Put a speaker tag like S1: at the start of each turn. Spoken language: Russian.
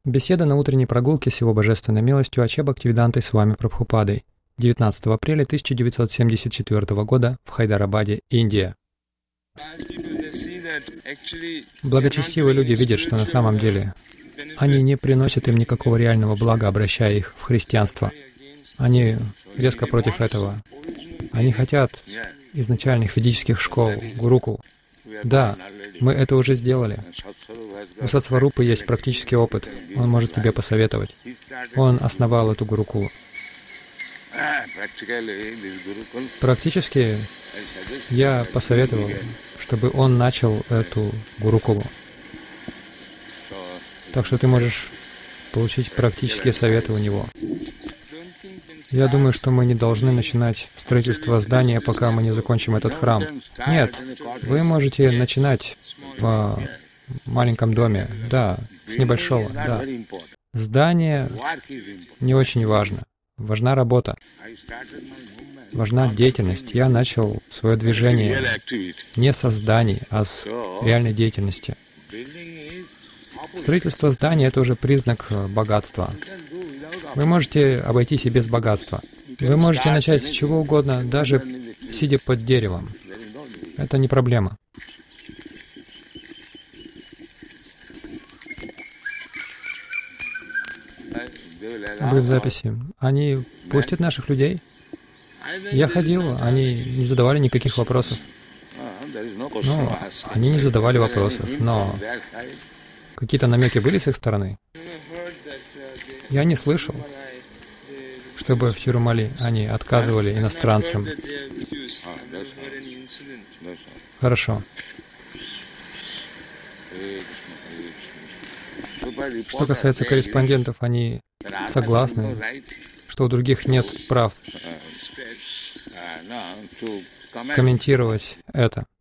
S1: Беседа на утренней прогулке с Его Божественной милостью Аче Бхактивидантой Свами Прабхупадой. 19 апреля 1974 года в Хайдарабаде, Индия. Благочестивые люди видят, что на самом деле они не приносят им никакого реального блага, обращая их в христианство. Они резко против этого. Они хотят изначальных ведических школ, гурукул. Да, мы это уже сделали. У Сатсварупы есть практический опыт. Он может тебе посоветовать. Он основал эту гурукулу. Практически я посоветовал, чтобы он начал эту гурукулу. Так что ты можешь получить практические советы у него. Я думаю, что мы не должны начинать строительство здания, пока мы не закончим этот храм. Нет, вы можете начинать в маленьком доме, да, с небольшого, да. Здание не очень важно. Важна работа. Важна деятельность. Я начал свое движение не со зданий, а с реальной деятельности. Строительство здания — это уже признак богатства. Вы можете обойтись и без богатства. Вы можете начать с чего угодно, даже сидя под деревом. Это не проблема. Будет в записи. Они пустят наших людей? Я ходил, они не задавали никаких вопросов. Ну, они не задавали вопросов, но какие-то намеки были с их стороны? Я не слышал, чтобы в Тирумали они отказывали иностранцам. Хорошо. Что касается корреспондентов, они согласны, что у других нет прав комментировать это.